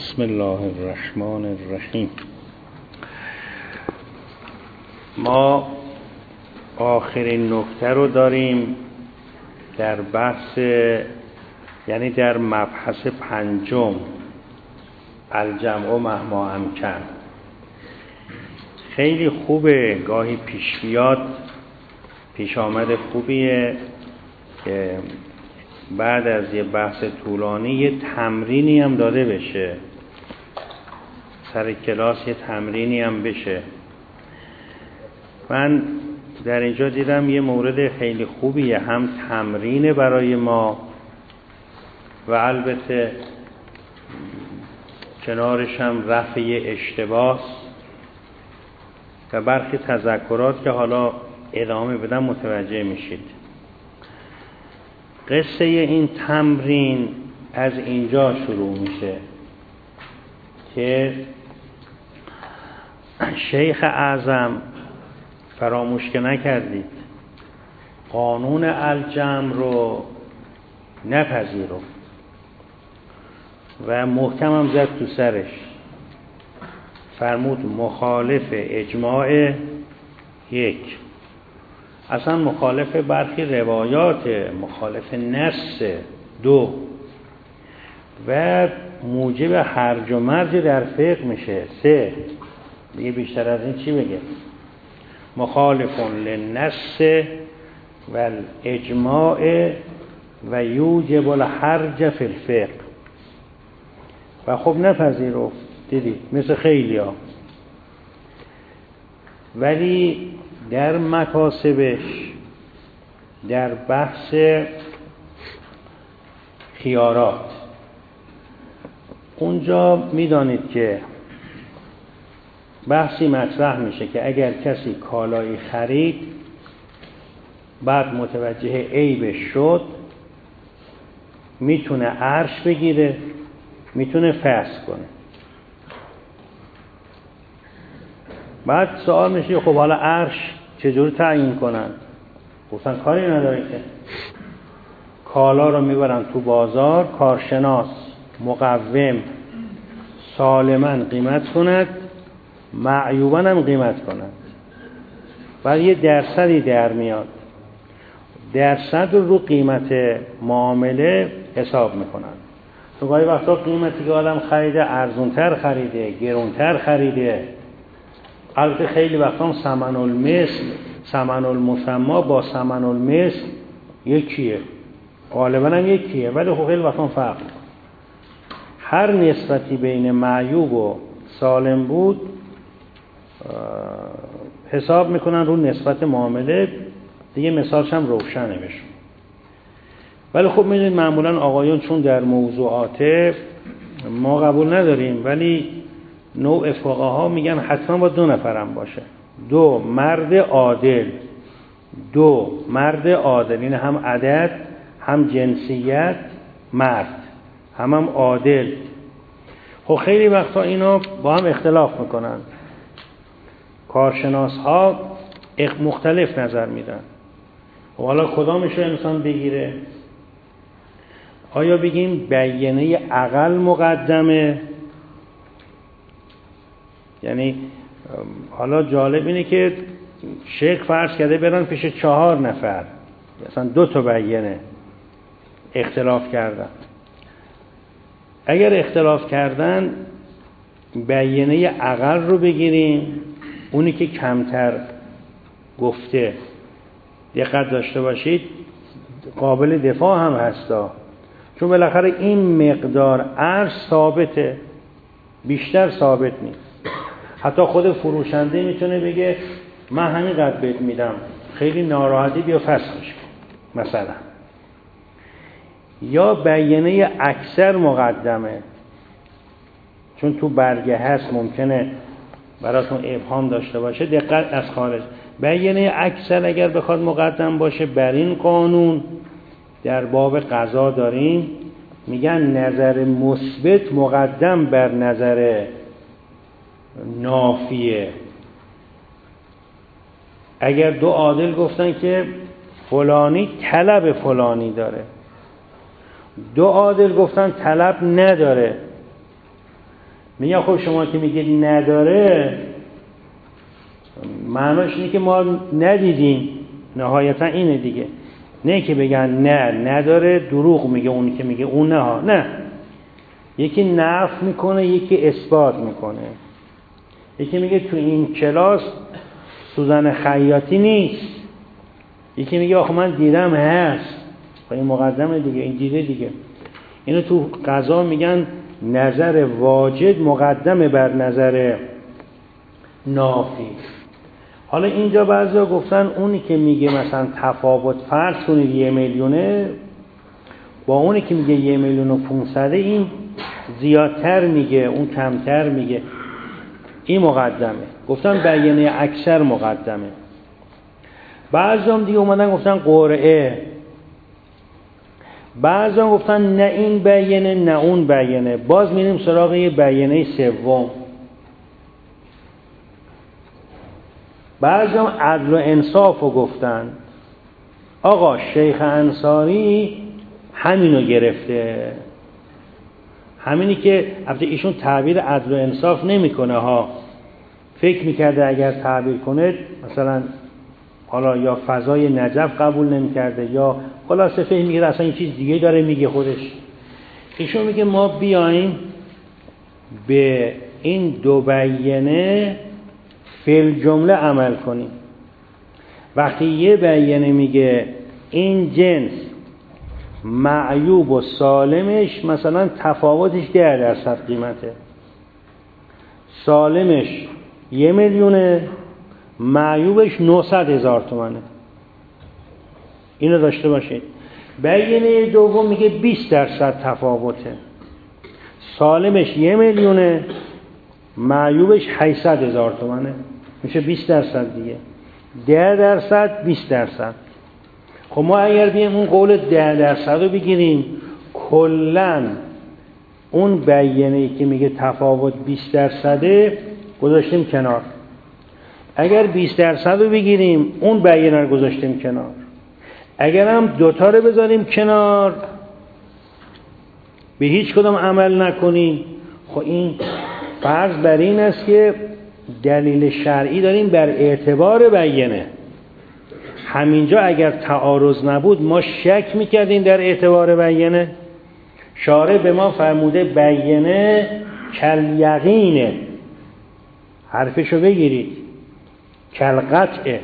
بسم الله الرحمن الرحیم. ما آخرین نکته رو داریم در بحث، یعنی در مبحث پنجم، الجمع مهما امکن. خیلی خوبه گاهی پیش بیاد، پیش آمد خوبیه که بعد از یه بحث طولانی یه تمرینی هم داده بشه، سر کلاس یه تمرینی هم بشه. من در اینجا دیدم یه مورد خیلی خوبیه، هم تمرین برای ما و البته کنارش هم رفع اشتباه و برخی تذکرات که حالا ادامه بدم متوجه میشید. قصه این تمرین از اینجا شروع میشه که شیخ اعظم، فراموش که نکردید، قانون الجمع رو نپذیرفت و محکم هم زد تو سرش. فرمود مخالف اجماع یک، اصلا مخالف برخی روایات، مخالف نص دو، و موجب هرج و مرج در فقه میشه سه. دیگه بیشتر از این چی بگه؟ مخالف للنص و الاجماع و یوجب الحرج فی الفقه. و خب نپذیرفت، دیدید مثل خیلی ها. ولی در مکاسبش، در بحث خیارات، اونجا میدانید که بحثی مطرح میشه که اگر کسی کالایی خرید بعد متوجه عیبش شد، میتونه عرش بگیره، میتونه فسخ کنه. بعد سوال میشه خب حالا عرش چجور تعیین کنن؟ گفتن کاری نداره که کالا رو میبرن تو بازار، کارشناس مقوم سالماً قیمت کند، معیوباً هم قیمت کند، بعد یه درصدی در میاد، درصد رو قیمت معامله حساب میکنن. تو گاهی وقتا قیمتی که آدم خریده ارزونتر خریده، گرونتر خریده. البته خیلی وقتا ثمن المثل، ثمن المسمى با ثمن المثل یکیه، غالبا هم یکیه، ولی خب خیلی وقتا فرق میکنه. هر نسبتی بین معیوب و سالم بود حساب میکنن رو نسبت معامله. دیگه مثالش هم روشنه بشون. ولی خب میدونید معمولا آقایون چون در موضوعات ما قبول نداریم، ولی نوع فقها میگن حتما با 2 نفرم باشه، 2 مرد عادل، 2 مرد عادل، این هم عدد هم جنسیت، مرد هم عادل. خب خیلی وقتا اینا با هم اختلاف میکنن، کارشناس ها مختلف نظر میدن. و حالا کدامش رو انسان بگیره؟ آیا بگیم بیانه اقل مقدمه؟ یعنی حالا جالب اینه که شیخ فرض کرده برن پیش 4 نفر، مثلا 2 تا بیانه اختلاف کردن. اگر اختلاف کردن بیانه اقل رو بگیریم، اونی که کمتر گفته. دقت داشته باشید قابل دفاع هم هستا، چون بالاخره این مقدار ارز ثابته، بیشتر ثابت نیست. حتی خود فروشنده میتونه بگه من همین قدر بهت میدم، خیلی ناراحتی بیا فسخش کن مثلا. یا بیانه اکثر مقدمه، چون تو برگه هست ممکنه براتون ابهام داشته باشه، دقت از خارج. بیانه اکثر اگر بخواد مقدم باشه، بر این قانون در باب قضا داریم، میگن نظر مثبت مقدم بر نظر نافیه. اگر 2 عادل گفتن که فلانی طلب فلانی داره، 2 عادل گفتن طلب نداره، میگه خب شما که میگید نداره، معناش اینه که ما ندیدیم. نهایتا اینه دیگه، نه که بگن نه نداره دروغ میگه اونی که میگه اون نه. یکی نفی میکنه، یکی اثبات میکنه. یکی میگه تو این کلاس سوزن خیاطی نیست، یکی میگه آخه من دیدم هست. این مقدمه دیگه، این دیده دیگه. اینو تو قضا میگن نظر واجد مقدمه بر نظر نافی. حالا اینجا بعضیا گفتن اونی که میگه مثلا تفاوت فرض کنید 1 میلیونه با اونی که میگه 1,500,000 این زیادتر میگه اون کمتر میگه، این مقدمه. گفتن بیانه اکثر مقدمه. بعضیا هم دیگه اومدن گفتن قرعه، بعضیا گفتن نه این بیانه نه اون بیانه. باز میریم سراغ یه بیانه سوم. بعضی هم عدل و انصاف رو گفتن. آقا شیخ انصاری همینو گرفته، همینی که البته ایشون تعبیر عدل و انصاف نمیکنه ها، فکر میکرده اگر تعبیر کنه مثلا حالا یا فضای نجف قبول نمیکرده یا خلاصه فکر میکرده اصلا این چیز دیگه داره میگه خودش. ایشون میگه ما بیایم به این دو بیانه فعل جمله عمل کنیم. وقتی یه بیانه میگه این جنس معیوب و سالمش مثلا تفاوتش 10% قیمته، سالمش 1 میلیونه، معیوبش 900,000 تومانه، اینو داشته باشید. بیانه دوم میگه 20% تفاوته، سالمش 1 میلیونه، معیوبش 800,000 تومانه، میشه 20% دیگه. 10% 20%. خب ما اگر بیم اون قول 10% رو بگیریم، کلن اون بیانه‌ای که میگه تفاوت 20% گذاشتیم کنار. اگر 20% رو بگیریم اون بیانه رو گذاشتیم کنار. اگر هم دوتا رو بذاریم کنار به هیچ کدام عمل نکنیم، خب این فرض بر این است که دلیل شرعی داریم بر اعتبار بیانه. همینجا اگر تعارض نبود ما شک میکردیم در اعتبار بیانه. شارع به ما فرموده بیانه کل یقینه، حرفشو بگیرید، کل قطعه،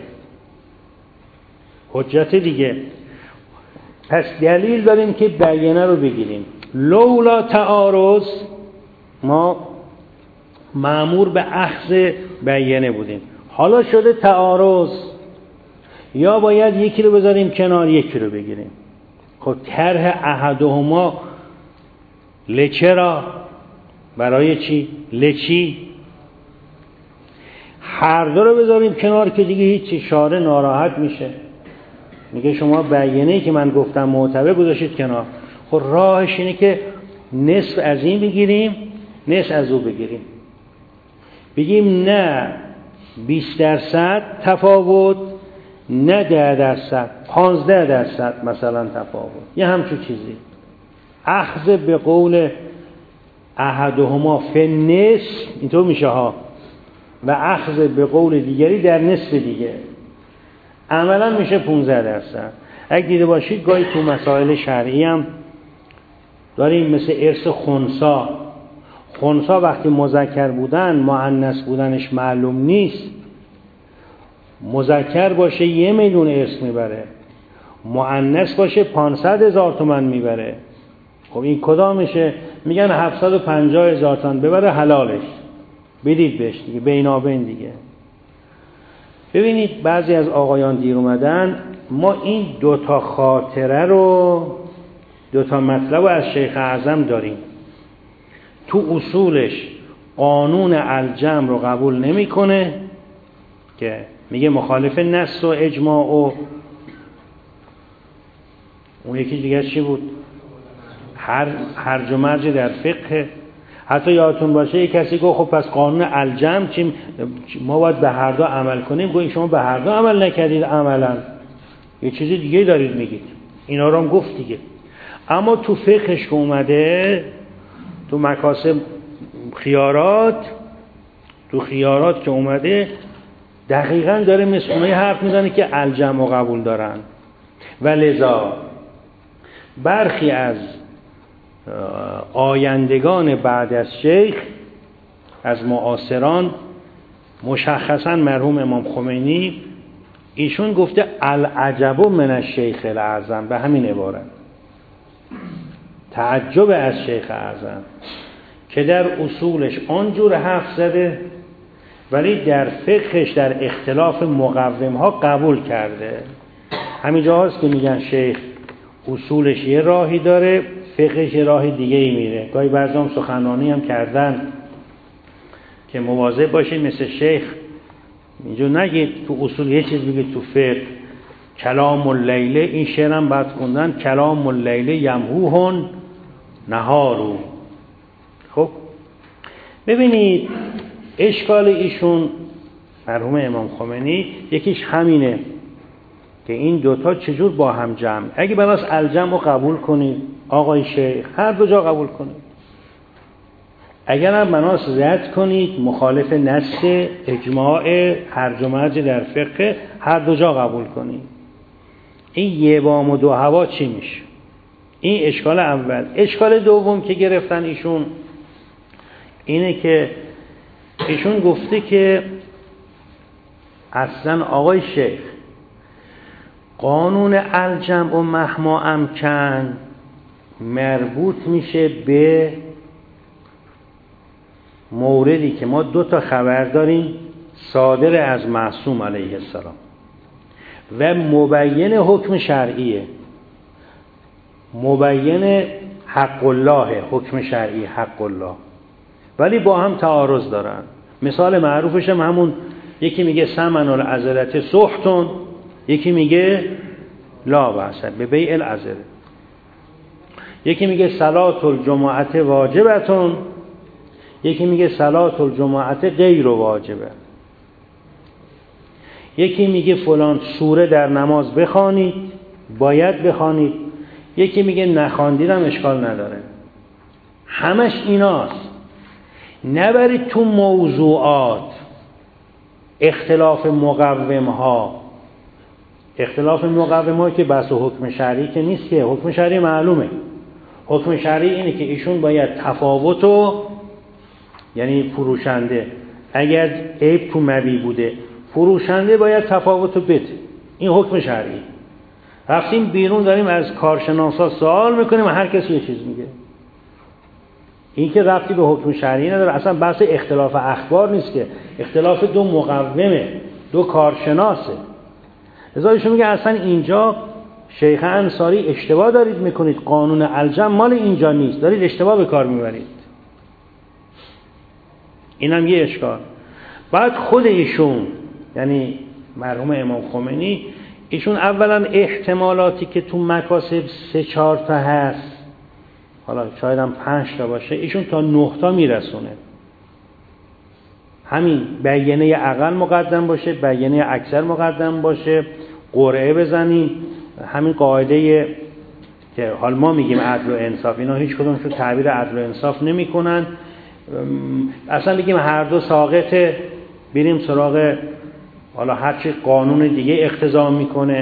حجت دیگه. پس دلیل داریم که بیانه رو بگیریم. لولا تعارض ما مأمور به اخذ بیانه بودیم، حالا شده تعارض، یا باید یکی رو بذاریم کنار یکی رو بگیریم. خب طرح احدهما لچرا، برای چی؟ لچی هر دو رو بذاریم کنار که دیگه هیچی، شارع ناراحت میشه، میگه شما بیانه‌ای که من گفتم معتبر گذاشتید کنار. خب راهش اینه که نصف از این بگیریم نصف از او بگیریم، بگیم نه 20% تفاوت، نه 10%، 15% مثلا تفاوت، یه همچون چیزی. اخذ به قول احدهما فی النصف اینطور میشه ها، و اخذ به قول دیگری در نصف دیگه، عملا میشه 15%. اگه دیده باشید گاهی تو مسائل شرعی هم داریم، مثل ارث خنثی. خنثی وقتی مذکر بودن مؤنث بودنش معلوم نیست، مذکر باشه 1 میلیون ارث میبره، مؤنث باشه 500,000 تومان میبره. خب این کدامشه؟ میگن 750,000 تومان ببره حلالش، بدید بهش دیگه، بینابین دیگه. ببینید بعضی از آقایان دیر اومدن، ما این دوتا خاطره رو، دوتا مطلب رو از شیخ اعظم داریم. تو اصولش قانون الجمع رو قبول نمیکنه که میگه مخالف نص و اجماع و اون یکی دیگه چی بود؟ هرج و مرج در فقه. حتی یادتون باشه یک کسی گفت خب پس قانون الجمع چی؟ ما باید به هر دو عمل کنیم. گویا شما به هر دو عمل نکردید، عملا یه چیزی دیگه دارید میگید. اینا رو هم گفت دیگه. اما تو فقهش که اومده، تو مکاسب خیارات که اومده دقیقاً داره مثل اونایی حرف میزنه که الجمع قبول دارن. و لذا برخی از آیندگان بعد از شیخ، از معاصران، مشخصاً مرحوم امام خمینی، ایشون گفته العجب من الشیخ الاعظم، به همین عبارت، تعجب از شیخ اعظم که در اصولش آنجور حرف زده ولی در فقهش در اختلاف مقومها قبول کرده. همینجا هست که میگن شیخ اصولش یه راهی داره، فقهش یه راه دیگه ای میره. گاهی بعضی هم سخنرانی هم کردن که مواظب باشید مثل شیخ اینجا نگید تو اصول یه چیز بگید تو فقه. کلام اللیل، این شعرم بعد خوندن، کلام اللیل یمهوهن نهارو. خب ببینید اشکال ایشون مرحوم امام خمینی یکیش همینه که این دوتا چجور با هم جمع. اگه بناس الجمع رو قبول کنید آقای شیخ، هر دو جا قبول کنید. اگر هم بناس رد کنید مخالف نص اجماع هرج و مرج در فقه، هر دو جا قبول کنید. این یه بام و دو هوا چی میشه؟ این اشکال اول. اشکال دوم که گرفتن ایشون اینه که ایشون گفته که اصلا آقای شیخ قانون الجمع و مهما امکن مربوط میشه به موردی که ما دو تا خبر داریم صادر از معصوم علیه السلام و مبین حکم شرعیه، مبین حق الله، حکم شرعی حق الله، ولی با هم تعارض دارن. مثال معروفش هم همون، یکی میگه ثمن العذرة سحت، یکی میگه لا بأس به بیع العذرة، یکی میگه صلاة الجمعة واجبة، یکی میگه صلاة الجمعة غیر واجبه، یکی میگه فلان سوره در نماز بخوانید، باید بخوانید، یکی میگه نخواندیدم اشکال نداره. همش ایناست. نبرید تو موضوعات اختلاف مقومها. اختلاف مقومها که بحث حکم شرعی که نیست، که حکم شرعی معلومه. حکم شرعی اینه که ایشون باید تفاوتو، یعنی فروشنده اگر عیب تو مبیع بوده، فروشنده باید تفاوتو بده. این حکم شرعی. رفتیم بیرون داریم از کارشناسا سوال میکنیم و هر کسی یه چیز میگه. این که رفتی به حکم شرعی نداره. اصلا بحث اختلاف اخبار نیست، که اختلاف دو مقومه، دو کارشناسه. لذا ایشون میگه اصلا اینجا شیخ انصاری اشتباه دارید میکنید، قانون الجمع مال اینجا نیست، دارید اشتباه به کار میبرید. اینم یه اشکال. بعد خود ایشون یعنی مرحوم امام خمینی، ایشون اولا احتمالاتی که تو مکاسب 3-4 تا هست، حالا شاید هم 5 تا باشه، ایشون تا 9 تا میرسونه. همین بیانه اقل مقدم باشه، بیانه اکثر مقدم باشه، قرعه بزنیم. همین قاعده که حال ما میگیم عدل و انصاف، اینا هیچ کدومشون تعبیر عدل و انصاف نمیکنن. اصلا بگیم هر دو ساقطه، بریم سراغ حالا هرچی قانون دیگه اقتضا میکنه.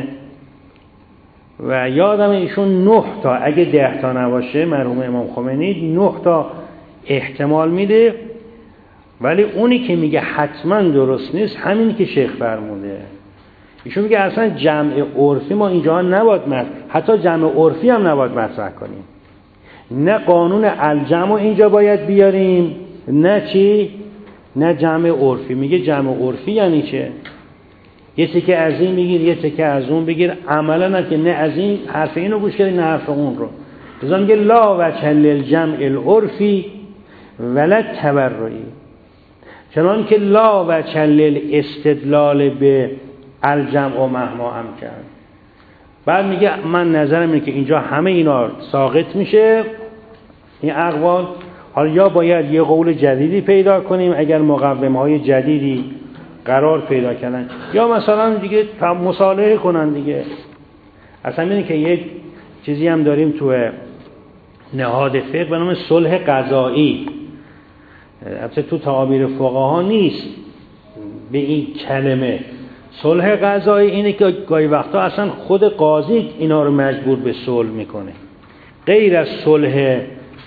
و یادم ایشون 9 تا، اگه 10 تا نباشه مرحوم امام خمینی 9 تا احتمال میده. ولی اونی که میگه حتما درست نیست همینی که شیخ فرموده. ایشون میگه اصلا جمع عرفی ما اینجا نباید حتی جمع عرفی هم نباید مطرح کنیم. نه قانون الجمع اینجا باید بیاریم، نه چی؟ نه جمع عرفی. میگه جمع عرفی یعنی چه؟ یه تکه از این بگیر، یه تکه از اون بگیر. عملا نه که نه از این حرف اینو گوش کردی نه حرف اون رو. لذا میگه لا وجه للجمع العرفی ولا تبرعی، چنان که لا وجه للاستدلال به الجمع و مهما امکن. بعد میگه من نظرم اینه که اینجا همه اینا ساقط میشه، این اقوال. حالا یا باید یه قول جدیدی پیدا کنیم اگر مقومهای جدیدی قرار پیدا کردن، یا مثلا دیگه مصالحه کنن دیگه. اصلا اینه که یک چیزی هم داریم تو نهاد فقه به نام صلح قضایی. البته تو تعابیر فقها نیست به این کلمه. صلح قضایی اینه که گاهی وقتا اصلا خود قاضی اینا رو مجبور به صلح میکنه، غیر از صلح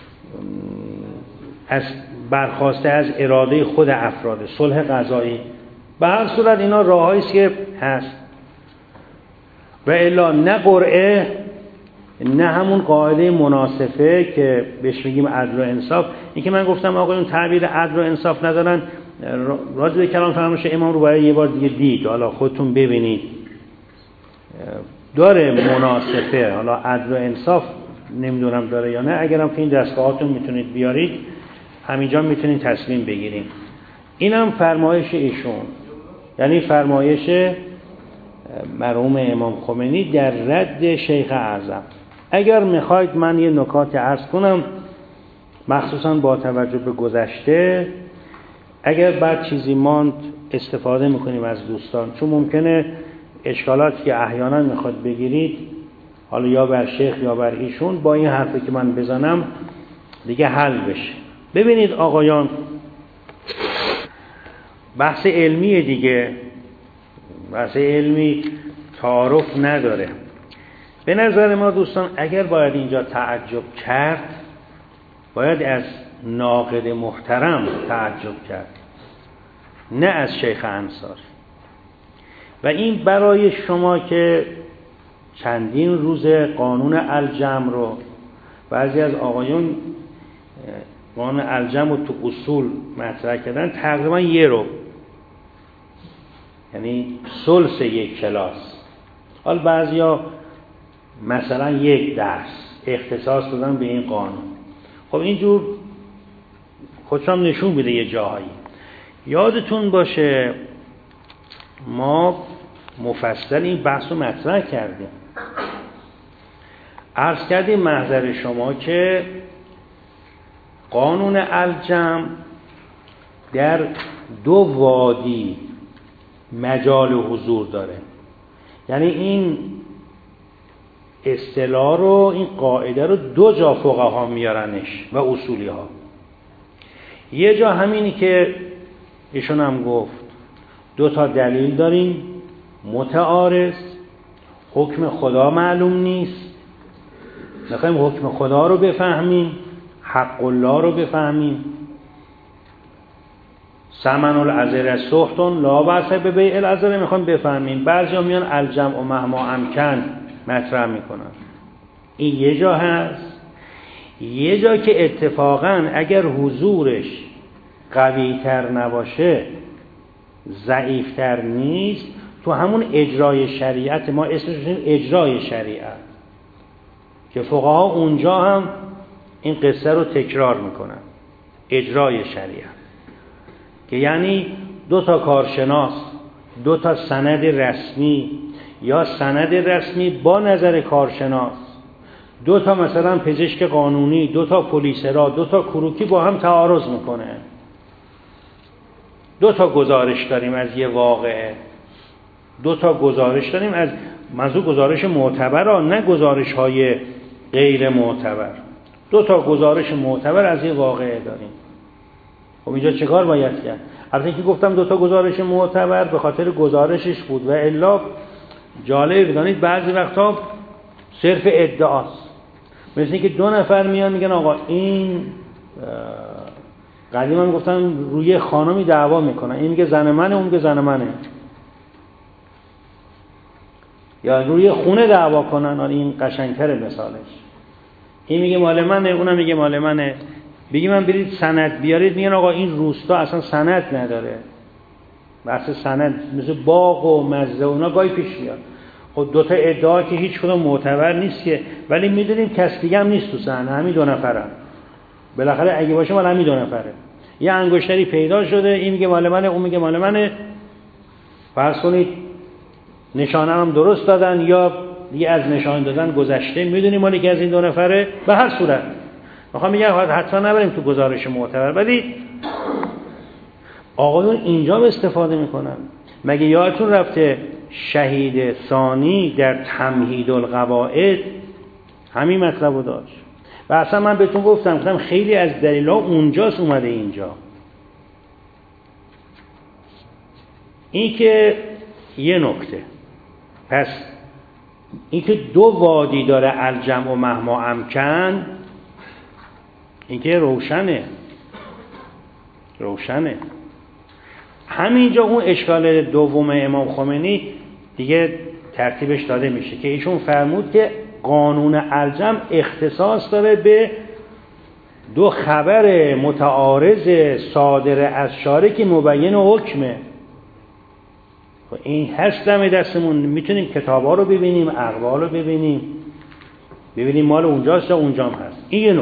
از برخواسته از اراده خود افراد، صلح قضایی. به هر صورت اینا راهایی است که هست. و الا نه قرعه، نه همون قاعده مناصفه که بهش میگیم عدل و انصاف. این که من گفتم آقایون تعبیر عدل و انصاف ندارن، راجع به کلام فرمایش امام رو باید یه بار دیگه دید، حالا خودتون ببینید داره مناصفه. حالا عدل و انصاف نمیدونم داره یا نه، اگرم که این دستگاهاتون میتونید بیارید همینجا میتونید تصمیم بگیریم. اینم فرمایش ایشون، یعنی فرمایش مرحوم امام خمینی در رد شیخ اعظم. اگر میخواید من یه نکات عرض کنم، مخصوصا با توجه به گذشته، اگر بعد چیزی ماند استفاده میکنیم از دوستان، چون ممکنه اشکالاتی که احیانا میخواد بگیرید حالا یا بر شیخ یا بر ایشون با این حرفی که من بزنم دیگه حل بشه. ببینید آقایان، بحث علمی دیگه، بحث علمی تعارف نداره. به نظر ما دوستان اگر باید اینجا تعجب کرد، باید از ناقد محترم تعجب کرد، نه از شیخ انصاری. و این برای شما که چندین روز قانون الجمع رو بعضی از آقایون قانون الجمع رو تو اصول مطرح کردن، تقریبا یه رو، یعنی ثلث یک کلاس. حال بعضیا مثلا یک درس اختصاص دادن به این قانون. خب اینجور خودشم نشون میده یه جاهایی. یادتون باشه ما مفصل این بحث رو مطرح کردیم، عرض کردیم محضر شما که قانون الجمع در دو وادی مجال حضور داره. یعنی این اصطلاح رو، این قاعده رو دو جا فقها میارنش و اصولی ها. یه جا همینی که ایشون هم گفت، دو تا دلیل داریم متعارض، حکم خدا معلوم نیست، میخوایم حکم خدا رو بفهمیم، حق الله رو بفهمیم. ثمن العذر سخط لا بأس ببیع العذر، میخوایم بفهمیم. بعضیا میان الجمع و مهما امکن مطرح میکنن. این یه جا هست. یه جا که اتفاقا اگر حضورش قوی تر نباشه، ضعیف تر نیست، تو همون اجرای شریعت، ما اسمش اجرای شریعت، که فقها اونجا هم این قصه رو تکرار میکنن، اجرای شریعت، که یعنی دو تا کارشناس، دو تا سند رسمی یا سند رسمی با نظر کارشناس، دو تا مثلا پزشک قانونی، دو تا پلیسرا، دو تا کروکی با هم تعارض میکنه. دو تا گزارش داریم از یه واقعه، دو تا گزارش داریم از موضوع، گزارش معتبر، نه گزارش های غیر معتبر. دو تا گزارش معتبر از یه واقعه داریم. خب اینجا چه کار باید کرد؟ البته که گفتم دو تا گزارش معتبر به خاطر گزارشش بود، و الا جالب بدانید بعضی وقتا صرف ادعاست. مثل اینکه دو نفر میان میگن آقا این قدیما میگفتن روی خانمی دعوا میکنن، این میگه زن منه، اون میگه زن منه. یا روی خونه دعوا کنن، این قشنگتره مثالش. این میگه مال منه، اونم میگه مال منه. بگی من برید سند بیارید، میگن آقا این روستا اصلا سند نداره. بحث سند مثل باغ و مزه و اونا گاهی پیش میاد. خب دو تا ادعا که هیچ کدوم معتبر نیست که، ولی میدونیم کس دیگه هم نیست تو صحنه، همین دو نفرن. بالاخره اگه باشه مال همین دو نفره. یه انگشتری پیدا شده، این میگه مال منه، اون میگه مال منه. فرض کنید نشانه هم درست دادن یا دیگه از نشانه دادن گذشته، میدونیم مالی که از این دو نفره. به هر صورت میخوام بگم حتما نبریم تو گزارش معتبر، ولی آقایون اینجا استفاده میکنن. مگه یادتون رفته شهید ثانی در تمهید القواعد همین مطلب رو داشت؟ و اصلا من بهتون گفتم خیلی از دلیل‌ها اونجاست اومده اینجا. این که یه نکته. پس این که دو وادی داره الجمع و مهما امکن، این که روشنه. همینجا اون اشکال دوم امام خمینی دیگه ترتیبش داده میشه که ایشون فرمود که قانون الجمع اختصاص داره به دو خبر متعارض صادر از شارع که مبین حکمه. این هست دم دستمون، میتونیم کتابا رو ببینیم، اقوال رو ببینیم مال اونجاست یا اونجام هست. این یه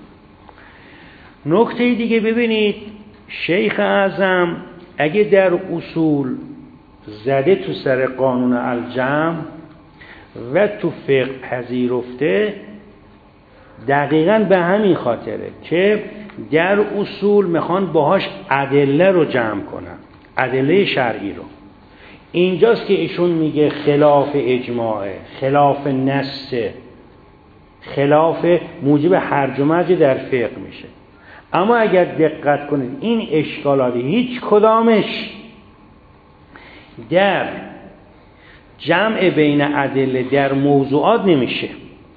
نکته دیگه ببینید، شیخ اعظم اگه در اصول زده تو سر قانون الجمع و تو فقه پذیرفته، دقیقاً به همین خاطره که در اصول میخوان باهاش ادله رو جمع کنن، ادله شرعی رو. اینجاست که ایشون میگه خلاف اجماعه، خلاف نصه، خلاف موجب هرج و مرج در فقه میشه. اما اگر دقت کنید این اشکالات هیچ کدامش در جمع بین ادله در موضوعات نمیشه.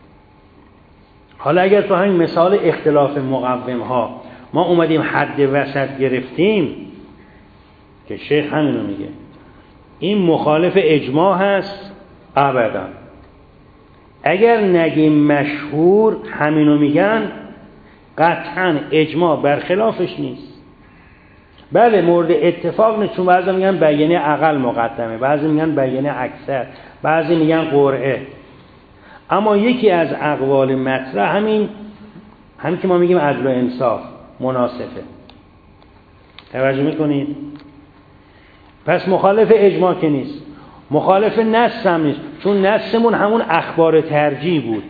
حالا اگر تو همین مثال اختلاف مقوم ها ما اومدیم حد وسط گرفتیم که شیخ همینو میگه، این مخالف اجماع هست؟ ابدا. اگر نگیم مشهور، همینو میگن، قطعا اجماع برخلافش نیست. بله مورد اتفاق نیست، چون بعضی میگن بیانیه اقل مقدمه، بعضی میگن بیانیه اکثر، بعضی میگن قرعه. اما یکی از اقوال مطرح همین که ما میگیم عدل و انصاف، مناسبه. توجه میکنید؟ پس مخالف اجماع که نیست، مخالف نص هم نیست، چون نصمون همون اخبار ترجیح بود.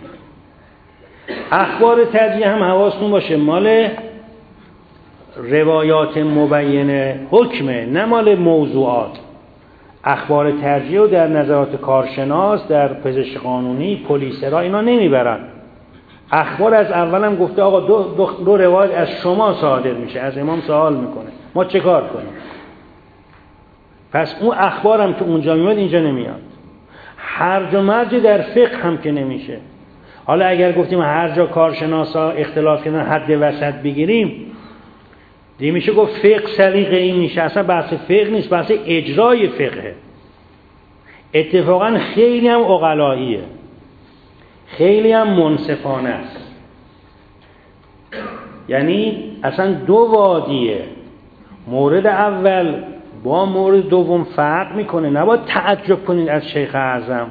اخبار ترجیح هم حواستون باشه مال روایات مبینه حکمه، نه مال موضوعات. اخبار ترجیح رو در نظرات کارشناس، در پزشک قانونی، پلیسرا اینا نمیبرن. اخبار از اول هم گفته آقا دو روایت از شما صادر میشه، از امام سوال میکنه، ما چه کار کنیم؟ پس اون اخبار هم که اونجا میاد اینجا نمیاد. هرج و مرج در فقه هم که نمیشه. حالا اگر گفتیم هر جا کارشناسا اختلاف کردن حد وسط بگیریم، دیگه میشه گفت فقه سلیقه این میشه. اصلا بحث فقه نیست، بحث اجرای فقه. اتفاقا خیلی هم عقلاییه، خیلی هم منصفانه است. یعنی اصلا دو وادیه، مورد اول با مورد دوم فرق میکنه. نباید تعجب کنید از شیخ اعظم،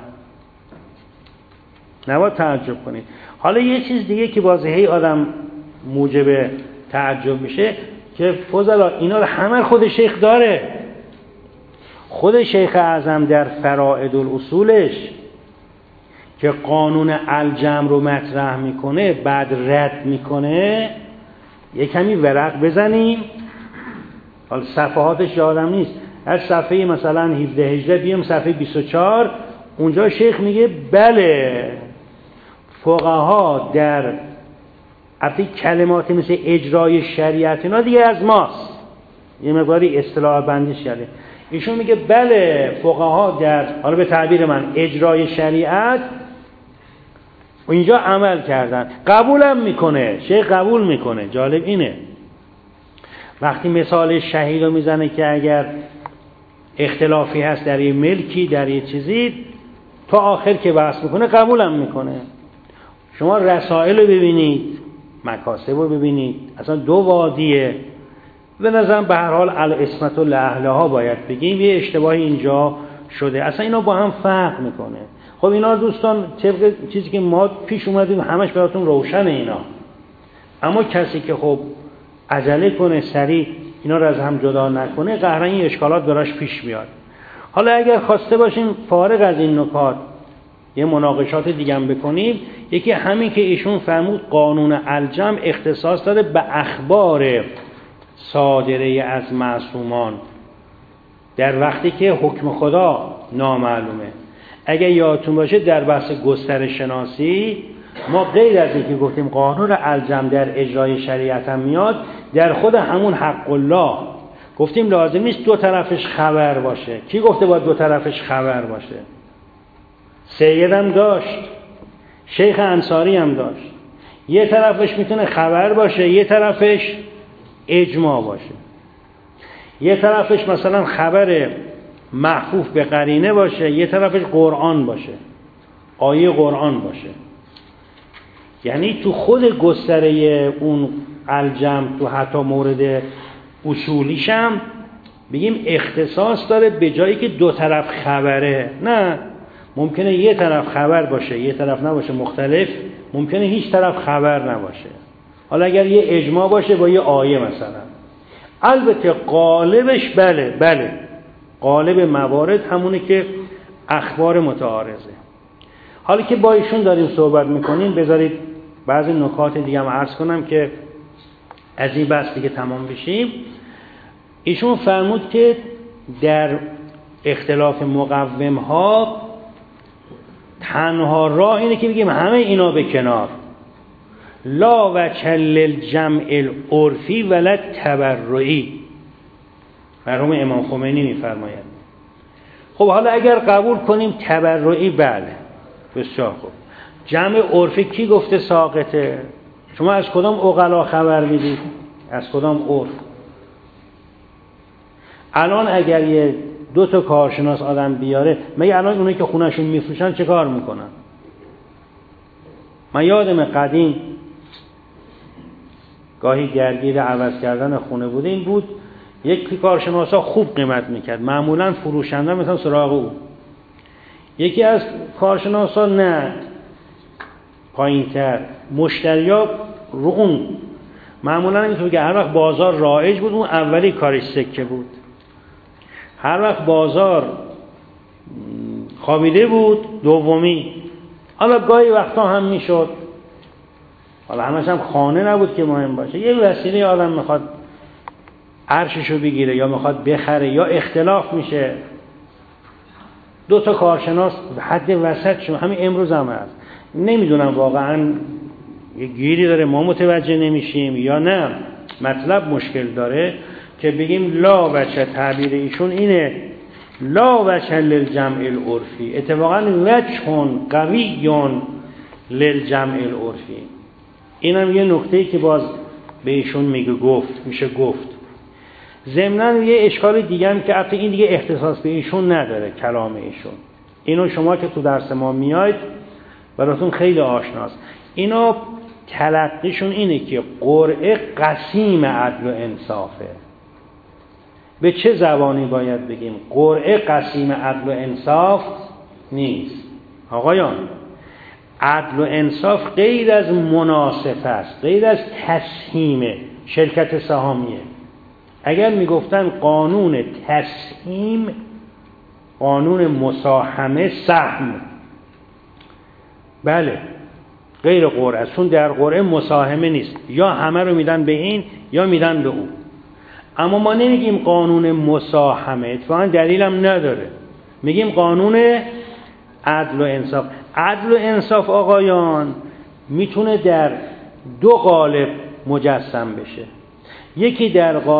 نباید تعجب کنید. حالا یه چیز دیگه که بازهی آدم موجب تعجب میشه که فضلا اینا رو همه خود شیخ داره. خود شیخ اعظم در فرائد الاصولش که قانون الجمع رو مطرح میکنه بعد رد میکنه، یه کمی ورق بزنیم. حالا صفحاتش یادم نیست، از صفحه مثلا 17-18 بیام صفحه 24، اونجا شیخ میگه بله فقها در البته کلماتی مثل اجرای شریعت اینا دیگه از ماست، یه مقداری اصطلاح بندیش کرده. ایشون میگه بله فقها در، حالا به تعبیر من، اجرای شریعت اینجا عمل کردن. قبولم میکنه شیخ، قبول میکنه. جالب اینه وقتی مثال شهید رو میزنه که اگر اختلافی هست در یه ملکی، در یه چیزی، تا آخر که بحث میکنه قبولم میکنه. شما رسائل رو ببینید، مکاسب رو ببینید، اصلا دو وادیه. به نظرم به هر حال الاسمت لاهلها باید بگیم، یه اشتباهی اینجا شده، اصلا اینا با هم فرق میکنه. خب اینا دوستان طبق چیزی که ما پیش اومدیم همش براتون روشنه اینا. اما کسی که خب عجله کنه سریع اینا رو از هم جدا نکنه، قهرن این اشکالات براش پیش میاد. حالا اگر خواسته باشیم فارغ از این نکات یه مناقشات دیگه هم بکنیم، یکی همین که ایشون فرمود قانون الجمع اختصاص داره به اخبار صادره از معصومان در وقتی که حکم خدا نامعلومه. اگر یادتون باشه در بحث گسترش شناسی ما غیر از اینکه گفتیم قانون الجمع در اجرای شریعت هم میاد، در خود همون حق الله گفتیم لازم نیست دو طرفش خبر باشه. کی گفته باید دو طرفش خبر باشه؟ سید هم داشت، شیخ انصاری هم داشت. یه طرفش میتونه خبر باشه، یه طرفش اجماع باشه. یه طرفش مثلا خبر محفوف به قرینه باشه، یه طرفش قرآن باشه، آیه قرآن باشه. یعنی تو خود گستره اون الجمع، تو حتی مورد اصولیش هم بگیم اختصاص داره به جایی که دو طرف خبره. نه، ممکنه یه طرف خبر باشه یه طرف نباشه، مختلف. ممکنه هیچ طرف خبر نباشه. حالا اگر یه اجماع باشه با یه آیه مثلا، البته قالبش بله قالب موارد همونه که اخبار متعارضه. حالا که با ایشون داریم صحبت میکنیم، بذارید بعضی نکات دیگه هم عرض کنم که از این بحث دیگه تمام بشیم. ایشون فرمود که در اختلاف مقوم ها تنها راه اینه که بگیم همه اینا به کنار، لا وجه للجمع العرفی ولا تبرعی. مرحوم امام خمینی میفرماید. خب حالا اگر قبول کنیم تبرعی، بله بسیار خوب. جمع عرفی کی گفته ساقطه؟ شما از کدام عقلا خبر میدید؟ از کدام عرف؟ الان اگر یه دو تا کارشناس آدم بیاره، مگه الان اونایی که خونهشون میفروشن چه کار میکنن؟ من یادم قدیم گاهی درگیر عوض کردن خونه بوده، این بود یکی کارشناسا خوب قیمت میکرد، معمولا فروشنده مثلا سراغ او. یکی از کارشناسا نه، پایین‌تر، مشتریا رو اون. معمولا اینطور که هر وقت بازار رایج بود، اون اولی کارش سکه بود. هر وقت بازار خوابیده بود، دومی. حالا گاهی وقتا هم میشد، حالا همش هم خانه نبود که مهم باشه، یه وسیله آدم میخواد عرششو بگیره یا میخواد بخره یا اختلاف میشه، دو تا کارشناس حد وسط شما. همین امروز هم هست. نمیدونم واقعا یه گیری داره ما متوجه نمیشیم یا نه مطلب مشکل داره که بگیم لا وجه. تعبیر ایشون اینه لا وجه للجمع العرفی، اتفاقا وجه قوی للجمع العرفی. اینم یه نکته‌ای که باز به ایشون میشه گفت. ضمناً یه اشکال دیگه هم که البته این دیگه اختصاص به ایشون نداره، کلام ایشون. اینو شما که تو درس ما میاید براتون خیلی آشناست. اینا تلقیشون اینه که قرعه قسیم عدل و انصافه. به چه زبانی باید بگیم؟ قرعه قسیم عدل و انصاف نیست آقایان. عدل و انصاف غیر از مناصفه است، غیر از تسهیم شرکت سهامیه. اگر میگفتن قانون تسهیم، قانون مساهمه، سهم، بله غیر قرعه است، چون در قرعه مساهمه نیست، یا همه رو میدن به این یا میدن به اون. اما ما نمیگیم قانون مساهمه، اتفاقا دلیلم نداره، میگیم قانون عدل و انصاف. عدل و انصاف آقایان میتونه در دو قالب مجسم بشه. یکی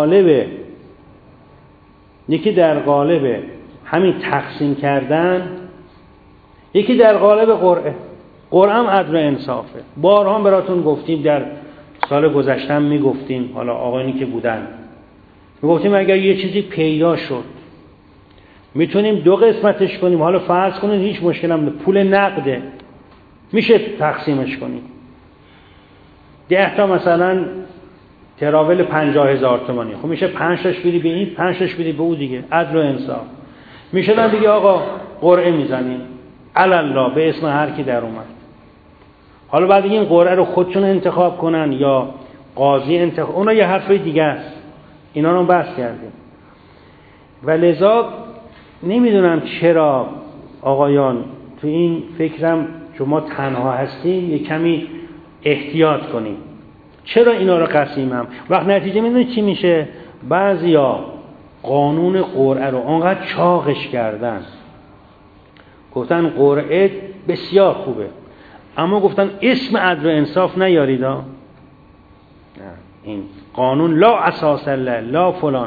در قالب همین تقسیم کردن، یکی در قالب قرعه. قرعه هم عدل و انصافه. بارها براتون گفتیم، در سال گذشته هم میگفتیم، حالا آقایانی که بودن میگفتیم اگر یه چیزی پیدا شد میتونیم دو قسمتش کنیم. حالا فرض کنید هیچ مشکل هم پول نقده، میشه تقسیمش کنیم. 10 تا مثلا تراول 50,000 تومانی، خب میشه 5 تاش بدی به این، 5 تاش بدی به او دیگه. عدل و انصاف. میشه دیگه آقا قرعه میزنیم الله به اسم هر کی در اومد. حالا بعد این قرعه رو خودشون انتخاب کنن یا قاضی انتخاب، اونا یه حرف دیگه است، اینا رو بحث کردیم. و لذا نمیدونم چرا آقایان تو این فکرم شما تنها هستین، یه کمی احتیاط کنیم. چرا اینا رو قسیمم؟ وقت نتیجه میدونید چی میشه؟ بعضیا قانون قرعه رو انقدر چاقش کردن، گفتن قرعه بسیار خوبه، اما گفتن اسم عدل و انصاف نیاریدا. نه، این قانون لا اساس له لا فلان.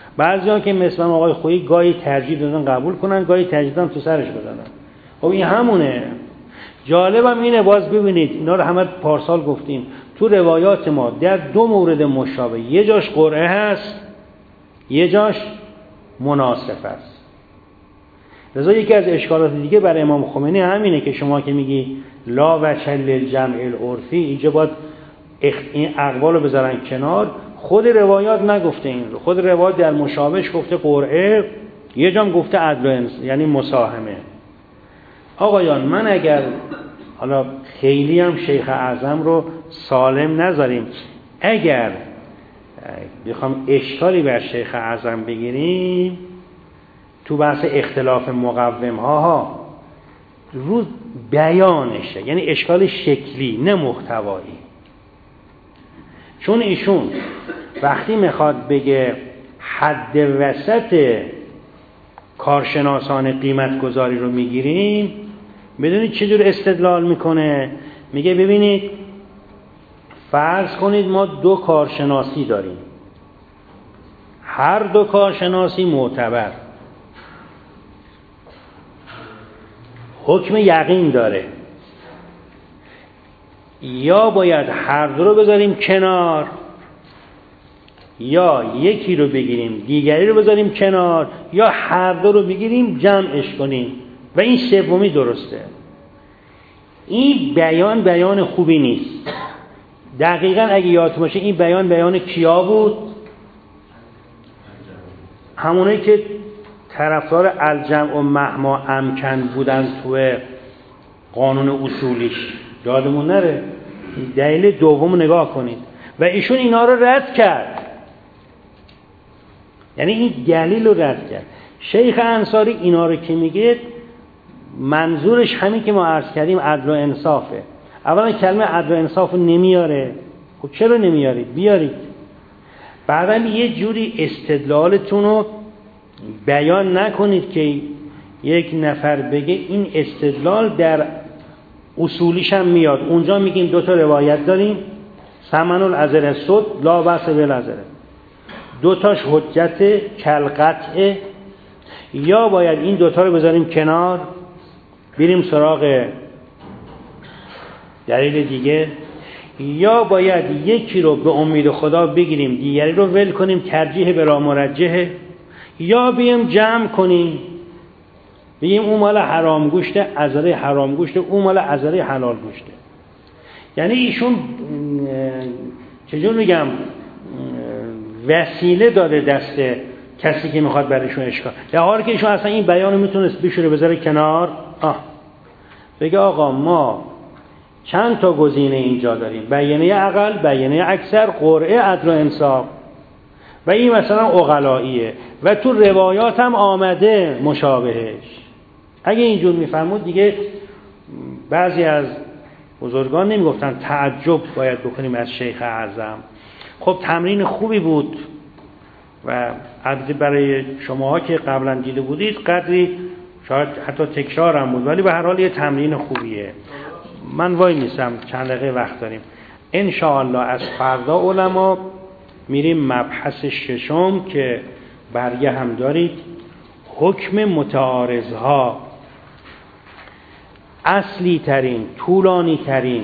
بعضی‌ها که مثلا آقای خویی گاهی ترجیح دادن قبول کنن، گاهی ترجیح دادن تو سرش بزنن. خب این همونه. جالبم اینه، باز ببینید اینا رو همه پارسال گفتیم، تو روایات ما در 2 مورد مشابه، یه جاش قرعه هست، یه جاش مناسخه است. لذا یکی از اشکالات دیگه برای امام خمینی همینه که شما که میگی لا وجه للجمع العرفی، اینجا باید این اقوال رو بذارن کنار. خود روایات نگفته این رو، خود روایات در مشابهش گفته قرعه، یه جام گفته عدل، یعنی مساهمه. آقایان من اگر حالا خیلی هم شیخ اعظم رو سالم نذاریم، اگر بخوام اشکالی بر شیخ اعظم بگیریم تو بحث اختلاف مقوم ها رو بیانشه، یعنی اشکال شکلی نه محتوایی. چون ایشون وقتی میخواد بگه حد وسط کارشناسان قیمت گذاری رو میگیریم، بدونید چجور استدلال میکنه؟ میگه ببینید فرض کنید ما 2 کارشناسی داریم، هر 2 کارشناسی معتبر، حکم یقین داره، یا باید هر 2 رو بذاریم کنار، یا یکی رو بگیریم دیگری رو بذاریم کنار، یا هر 2 رو بگیریم جمعش کنیم و این سومی درسته. این بیان خوبی نیست. دقیقاً اگه یادتون باشه این بیان کیا بود؟ همونایی که طرفدار الجمع و مهما امکن بودن تو قانون اصولیش. یادمون نره دلیل دوم نگاه کنید. و ایشون اینا رو رد کرد، یعنی این دلیل رو رد کرد. شیخ انصاری اینا رو که میگه منظورش همین که ما عرض کردیم عدل و انصافه. اولا کلمه عدل و انصاف رو نمیاره. خب چرا نمیارید؟ بیارید. بعدا یه جوری استدلالتون رو بیان نکنید که یک نفر بگه این استدلال در اصولیش هم میاد. اونجا میگیم 2 تا روایت داریم، ثمن العذر صد لا بأس بالعذر، 2 تاش حجت کالقطع، یا باید این 2 تا رو بذاریم کنار بریم سراغ دلیل دیگه، یا باید یکی رو به امید خدا بگیریم دیگری رو ول کنیم ترجیح بلا مرجحه، یا بیم جمع کنیم بگیم اون مال حرام گوشته عذره حرام گوشته، اون مال عذره حلال گوشته. یعنی ایشون چجور میگم وسیله داده دست کسی که میخواد برایشون اشکال، در حالی که ایشون اصلا این بیانو میتونست بشوره بذاره کنار، بگه آقا ما چند تا گزینه اینجا داریم، بیانیه اقل، بیانیه اکثر، قرعه، عدل و انصاف، و این مثلا عقلاییه و تو روایات هم آمده مشابهش. اگه اینجور میفهمود دیگه بعضی از بزرگان نمیگفتن تعجب باید بکنیم از شیخ اعظم. خب تمرین خوبی بود و البته برای شماها که قبلا دیده بودید قدری شاید حتی تکرار هم بود، ولی به هر حال یه تمرین خوبیه. من وای نیستم، چند دقیقه وقت داریم. انشاءالله از فردا علما میریم مبحث 6 که برگه هم دارید، حکم متعارضها. اصلی ترین، طولانی ترین،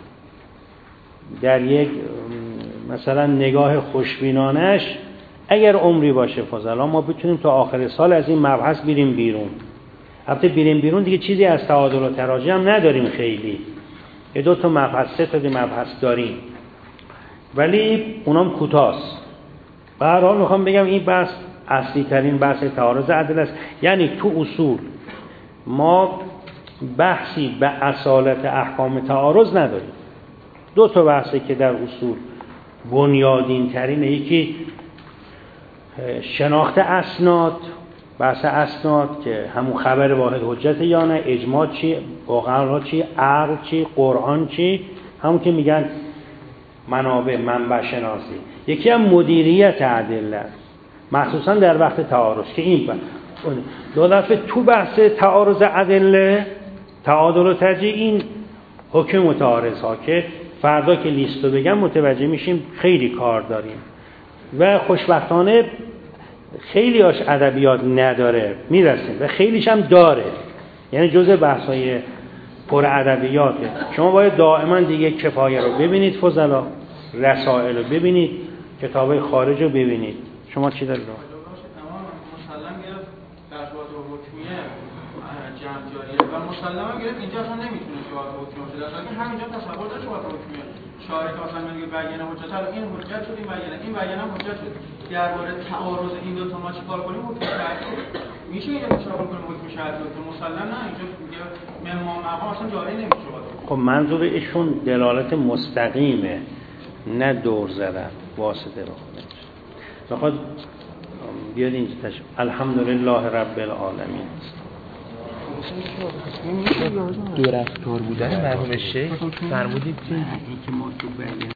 در یک مثلا نگاه خوشبینانش اگر عمری باشه فضلا ما بتونیم تا آخر سال از این مبحث بیریم بیرون. البته بیریم بیرون دیگه چیزی از تعادل و تراجع هم نداریم خیلی، 2 تا مبحث 3 تا مبحث داریم ولی اونام کوتاست. به هر حال میخوام بگم این بحث اصلی ترین بحث تعارض عدل است. یعنی تو اصول ما بحثی به اصالت احکام تعارض نداریم. 2 تا بحثی که در اصول بنیادین ترینه، یکی شناخت اسناد، بحث اسناد که همون خبر واحد حجت یا نه، اجماع چی، عقلا چی، عقل چی، قرآن چی، همون که میگن منابع، منبع شناسی. یکی هم مدیریت ادله مخصوصا در وقت تعارض که این 2 دفعه تو بحث تعارض ادله، تعادل و ترجیح، این حکم متعارض ها که فردا که لیستو بگم متوجه میشیم خیلی کار داریم. و خوشبختانه خیلی هاش ادبیات نداره میرسیم و خیلیش هم داره، یعنی جزء بحث‌های پر ادبیاته. شما باید دائما دیگه کفایه رو ببینید، فضلا رسائل رو ببینید، کتابای خارج رو ببینید. شما چی دارید؟ مسلم گرفت در شواهد حکمیه جمع جاریه و مسلم گرفت اینجا اصلا نمیتونه شواهد حکمیه باشه، در حالی که همینجا تصور داره شواهد حکمیه. شارع که مثلا میگه بیانه حجت، این حجت شد، این بیانه هم حجت شد. درباره تعارض این دو تا ما چیکار کنیم؟ حکم شرعی میشه اینو تصور کنیم حکم شرعی که مسلم نه، اینجا میگه مقام مقام اصلا جاری نمیشه. خب منظور ایشون دلالت مستقیمه، نه دور زدن واسطه رو بخواد بیاد اینجا الحمدلله رب العالمین. دو رفتار بودن مرحوم شیخ فرمودید که